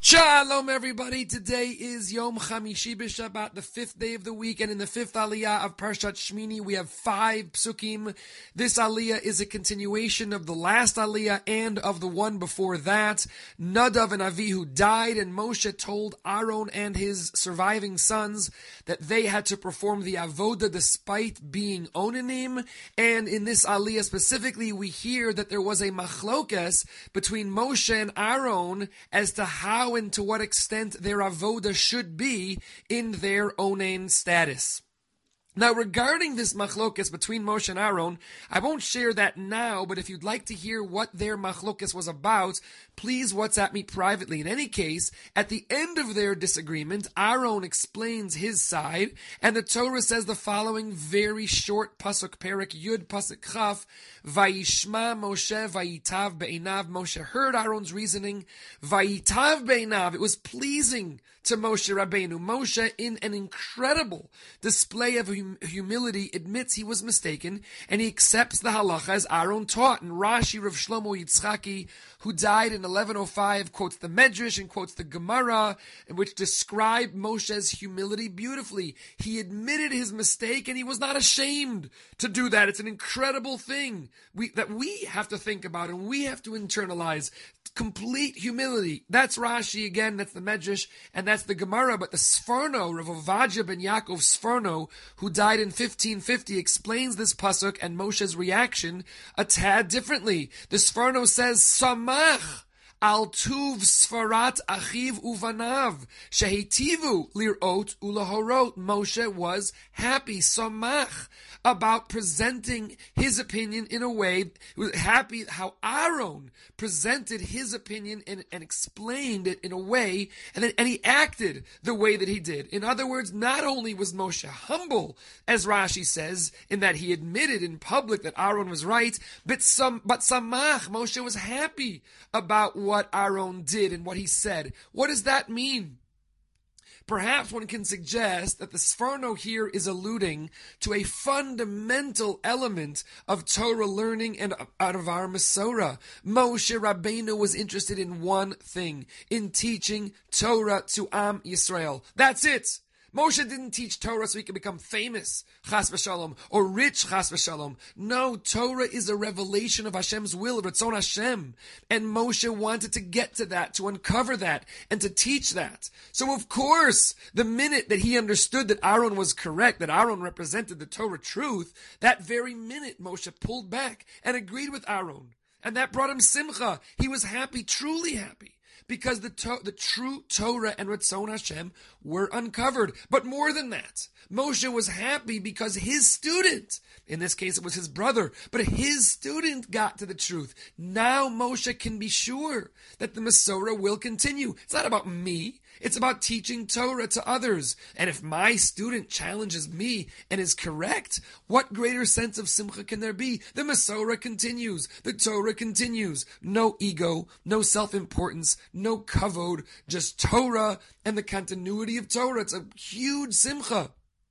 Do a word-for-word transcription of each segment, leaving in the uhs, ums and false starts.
Shalom, everybody. Today is Yom Chamishi B'Shabbat, the fifth day of the week, and in the fifth aliyah of Parshat Shmini, we have five psukim. This aliyah is a continuation of the last aliyah and of the one before that. Nadav and Avihu died, and Moshe told Aaron and his surviving sons that they had to perform the avodah despite being onanim. And in this aliyah specifically, we hear that there was a machlokas between Moshe and Aaron as to how and to what extent their avodah should be in their onain status. Now, regarding this machlokas between Moshe and Aaron, I won't share that now, but if you'd like to hear what their machlokas was about, please WhatsApp me privately. In any case, at the end of their disagreement, Aaron explains his side, and the Torah says the following very short pasuk, Perek Yud pasuk Chaf, Vayishma Moshe Vayitav Be'einav. Moshe heard Aaron's reasoning. Vayitav Be'einav. It was pleasing to Moshe Rabbeinu. Moshe, in an incredible display of hum- humility, admits he was mistaken, and he accepts the halacha as Aaron taught. And Rashi, Rav Shlomo Yitzchaki, who died in eleven oh five, quotes the Medrash and quotes the Gemara, which describe Moshe's humility beautifully. He admitted his mistake, and he was not ashamed to do that. It's an incredible thing we, that we have to think about, and we have to internalize. Complete humility. That's Rashi again, that's the Medrash, and that's the Gemara. But the Sforno, Rav Ovadia ben Yaakov Sforno, who died in fifteen fifty, explains this pasuk and Moshe's reaction a tad differently. The Sforno says, Samach al tuv sfarat achiv uvanav shehitivu lirot ulahorot. Moshe was happy, samach, about presenting his opinion in a way. He was happy how Aaron presented his opinion and, and explained it in a way, and then and he acted the way that he did. In other words, not only was Moshe humble, as Rashi says, in that he admitted in public that Aaron was right, but some but samach, Moshe was happy about what Aaron did and what he said. What does that mean? Perhaps one can suggest that the Sforno here is alluding to a fundamental element of Torah learning and out of our Masorah. Moshe Rabbeinu was interested in one thing, in teaching Torah to Am Yisrael. That's it. Moshe didn't teach Torah so he could become famous, chas v'shalom, or rich, chas v'shalom. No, Torah is a revelation of Hashem's will, Ratzon Hashem. And Moshe wanted to get to that, to uncover that, and to teach that. So of course, the minute that he understood that Aaron was correct, that Aaron represented the Torah truth, that very minute Moshe pulled back and agreed with Aaron. And that brought him simcha. He was happy, truly happy. Because the to- the true Torah and Ratzon Hashem were uncovered. But more than that, Moshe was happy because his student, in this case it was his brother, but his student got to the truth. Now Moshe can be sure that the Masorah will continue. It's not about me. It's about teaching Torah to others. And if my student challenges me and is correct, what greater sense of simcha can there be? The Masorah continues. The Torah continues. No ego, no self-importance, no kavod, just Torah and the continuity of Torah. It's a huge simcha.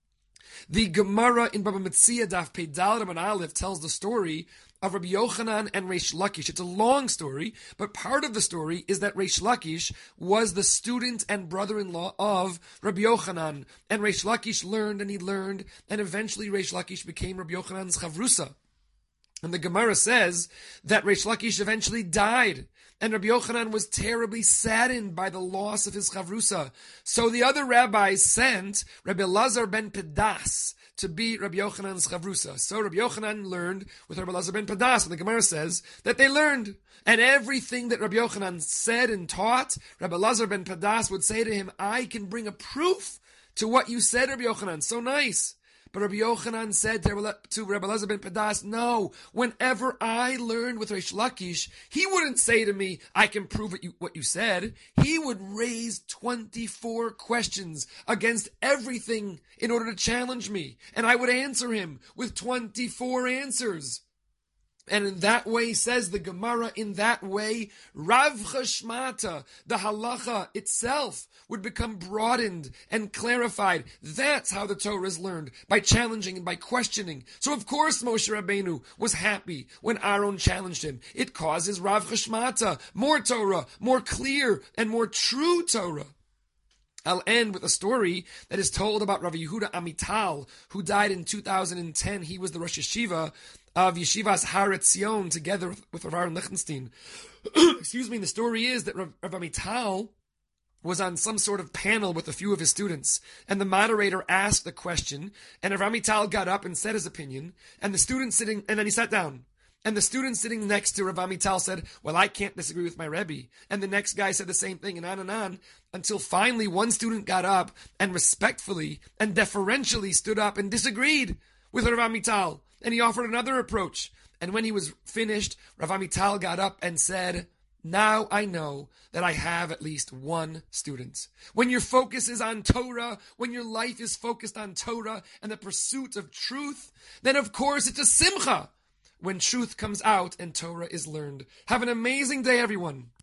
The Gemara in Baba Metzia Daf Peidal Rabban Aleph tells the story of Rabbi Yochanan and Reish Lakish. It's a long story, but part of the story is that Reish Lakish was the student and brother-in-law of Rabbi Yochanan. And Reish Lakish learned and he learned, and eventually Reish Lakish became Rabbi Yochanan's chavrusa. And the Gemara says that Reish Lakish eventually died. And Rabbi Yochanan was terribly saddened by the loss of his chavrusa. So the other rabbis sent Rabbi Elazar ben Pedas to be Rabbi Yochanan's chavrusa. So Rabbi Yochanan learned with Rabbi Elazar ben Pedas, and the Gemara says that they learned. And everything that Rabbi Yochanan said and taught, Rabbi Elazar ben Pedas would say to him, I can bring a proof to what you said, Rabbi Yochanan. So nice. But Rabbi Yochanan said to Rabbi Elazar ben Pedas, no, whenever I learned with Reish Lakish, he wouldn't say to me, I can prove what you, what you said. He would raise twenty-four questions against everything in order to challenge me. And I would answer him with twenty-four answers. And in that way, says the Gemara, in that way, Rav Chashmata, the halacha itself, would become broadened and clarified. That's how the Torah is learned, by challenging and by questioning. So of course Moshe Rabbeinu was happy when Aaron challenged him. It causes Rav Chashmata, more Torah, more clear and more true Torah. I'll end with a story that is told about Rav Yehuda Amital, who died in two thousand ten. He was the Rosh Yeshiva of Yeshivas Har Etzion, together with, with Rav Aaron Lichtenstein. Excuse me, the story is that Rav, Rav Amital was on some sort of panel with a few of his students, and the moderator asked a question, and Rav Amital got up and said his opinion, and the student sitting, and then he sat down. And the student sitting next to Rav Amital said, well, I can't disagree with my Rebbe. And the next guy said the same thing, and on and on, until finally one student got up and respectfully and deferentially stood up and disagreed with Rav Amital. And he offered another approach. And when he was finished, Rav Amital got up and said, now I know that I have at least one student. When your focus is on Torah, when your life is focused on Torah and the pursuit of truth, then of course it's a simcha when truth comes out and Torah is learned. Have an amazing day, everyone.